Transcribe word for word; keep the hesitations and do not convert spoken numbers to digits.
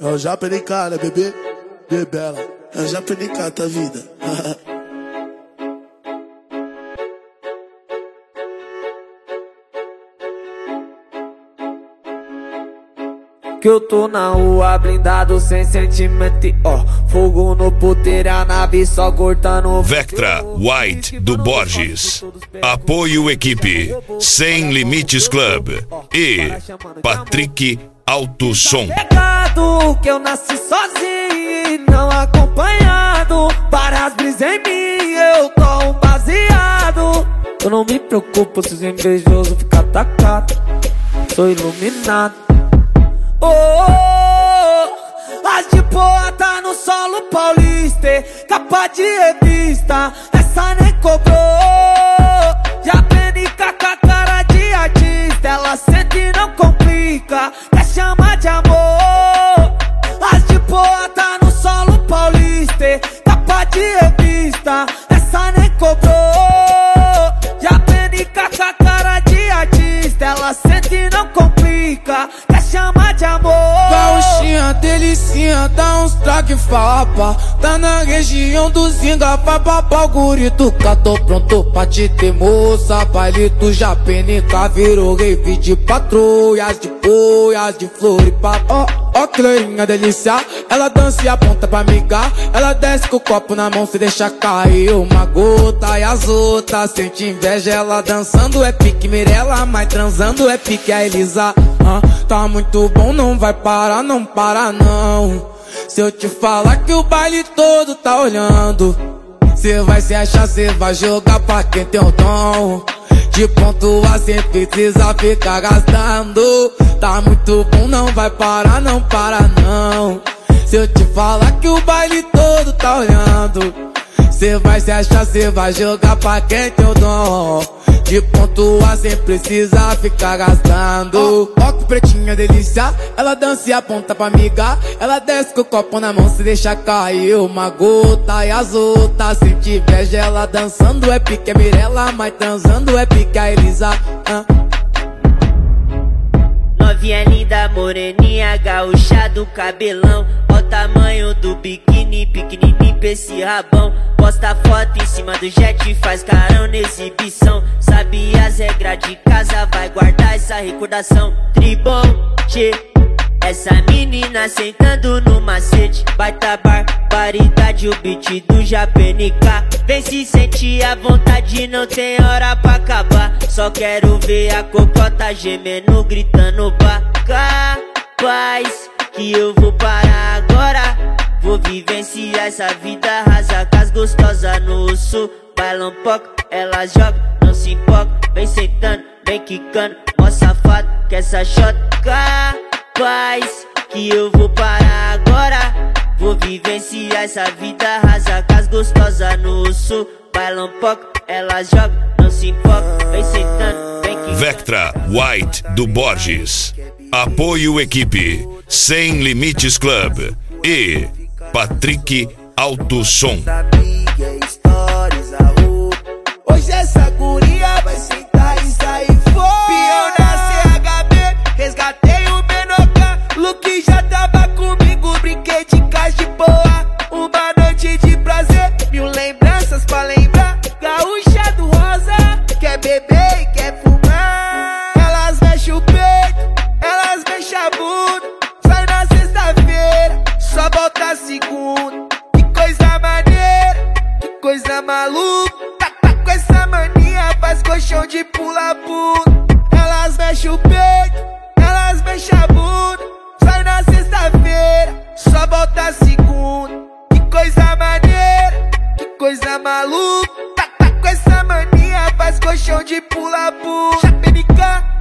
É o Japa N K, né, bebê? Bebela. É o Japa N K, tá vida. Que eu tô na rua blindado sem sentimento, ó. Fogo no puteiro, a nave só cortando. Vectra White do Borges. Apoio equipe Sem Limites Club e Patrick Alto Som. Pegado que eu nasci sozinho e não acompanhado. Várias brisas em mim, eu tô um baseado. Eu não me preocupo se os invejosos ficar atacado. Sou iluminado. Oh, oh, as de boa tá no solo paulista, capa de revista, essa nem cobrou. Já P N K com a cara de artista, ela sente e não complica, quer chamar de amor. As de boa tá no solo paulista, capa de revista, essa nem cobrou. Já P N K com a cara de artista, ela sente e não complica, quer chamar de amor. Gauchinha, delicinha, dá uns traque fapa. Tá na região do Zinga, vai papar o gurito. Cá tô pronto pra te ter moça. Bailito já P N K virou rave de patrulhas, de boias, de floripa. Ó, ó que loirinha delícia, ela dança e aponta pra amigar. Ela desce com o copo na mão, se deixa cair uma gota. E as outras sente inveja, ela dançando é pique Mirella, mas transando é pique a Elisa. Ah, tá muito bom, não vai parar, não para não. Se eu te falar que o baile todo tá olhando, cê vai se achar, cê vai jogar pra quem tem o dom de pontuar sem precisa ficar gastando. Tá muito bom, não vai parar, não para não. Se eu te falar que o baile todo tá olhando, cê vai se achar, cê vai jogar pra quem tem o dom de pontuar sem precisar ficar gastando. Ó, ó que pretinha delícia, ela dança e aponta pra amiga. Ela desce com o copo na mão, se deixa cair uma gota. E as outras sente inveja, ela dançando é pique a Mirella, mas transando é pique a Elisa. ah. Novinha linda, moreninha, gaúcha do cabelão. Ó o tamanho do biquíni, pequenininho pra esse rabão. Posta foto em cima do jet, faz carão na exibição. Sabe as regras de casa, vai guardar essa recordação. Tribom, tchê, essa menina sentando no macete. Baita barbaridade, o beat do Japa N K. Vem se sentir à vontade, não tem hora pra acabar. Só quero ver a cocota gemendo, gritando pra capaz que eu vou parar agora. Vou vivenciar essa vida rasa com as gostosas no sul. Baila um pouco, ela joga, não se importa. Vem sentando, vem quicando, mó safado que essa shot capaz que eu vou parar agora. Vou vivenciar essa vida rasa com as gostosas no sul. Baila um pouco, ela joga, não se importa. Vem sentando, vem quicando. Vectra White do Borges. Apoio equipe Sem Limites Club e Patrick Alto Som. Hoje essa guria vai sentar e sair fora. Pião na C H B, resgatei o Benoca. Luke já tava comigo, brinquei de caixa de boa. Uma noite de prazer, mil lembranças pra lembrar. Gaúcha do rosa, quer beber e quer fumar. Elas mexem o peito, elas mexem a bunda. Sai na sexta-feira, só volta segunda. Que coisa maneira, que coisa maluca. Tá, tá com essa mania, faz colchão de pula-pula. Elas mexem o peito, elas mexem a bunda. Sai na sexta-feira, só volta segunda. Que coisa maneira, que coisa maluca. Tá, tá com essa mania, faz colchão de pula-pula. Japa N K.